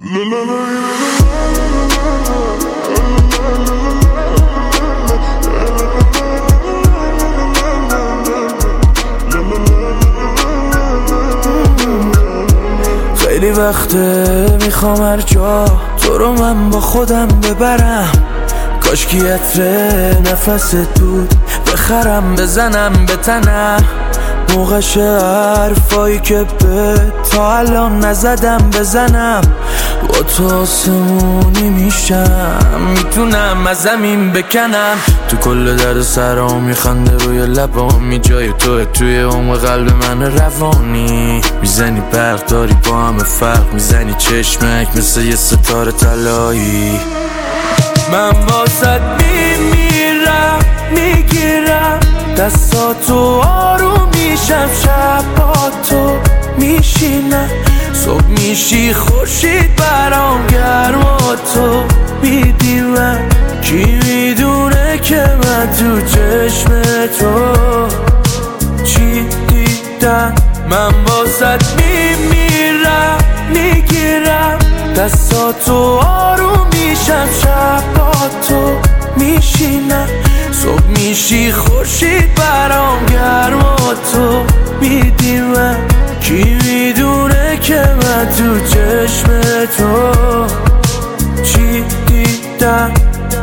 خیلی وقته میخوام هر جا تو رو من با خودم ببرم، کاشکی عطر نفس دود بخرم بزنم به تنم، موقعش حرفایی که به تا الان نزدم بزنم. با تو آسمونی میشم، میتونم از زمین بکنم. تو کل درد سرام میخنده روی لبامی، جای توی عمق قلب من روانی. میزنی برق داری با همه فرق، میزنی چشمک مثل یه ستاره طلایی. من واسط میمیرم، میگیرم دستاتو، آروم میشم شب با تو میشینم. صبح میشی خورشید برام گرم و تو میدی من. کی میدونه که من تو چشم تو چی دیدم. من واسط میمیرم، میگیرم دستاتو، آروم میشم شب با تو میشینم. صبح میشی خورشید برام گرم و تو میدی من. کی میدونه که من تو چشم تو چی دیدم.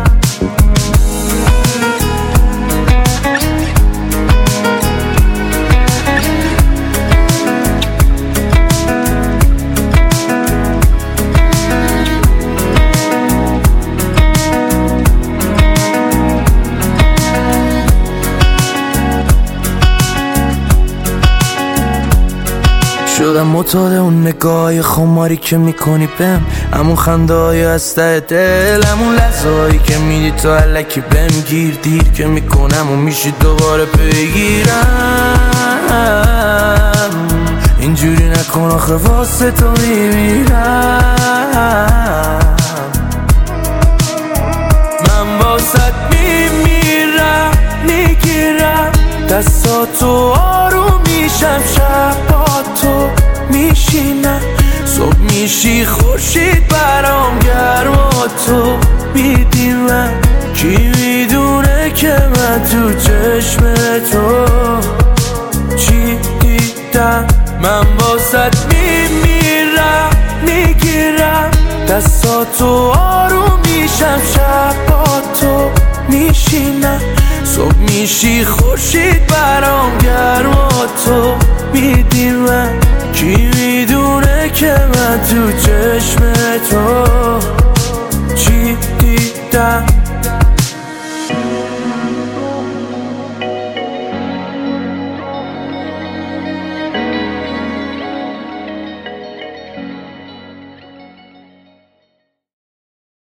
شدم معتاد اون نگاه خماری که میکنی بهم، همون خنده های از ته دل، همون لحظه هایی که میدی تو الکی بهم گیر. دیر که میکنم و میشی دوباره بگیرم. اینجوری نکن آخه واسه تو میمیرم. من واسط میمیرم، میگیرم دستاتو، آروم میشم شب با تو میشینم. صبح میشی خورشید برام گرم و تو میدی من. کی میدونه که من تو چشم تو چی دیدم. من واسط میمیرم، میگیرم دستاتو، آروم میشم شب با تو میشینم. صبح میشی خورشید برام گرم و تو میدی من. کی میدونه که من تو چشم تو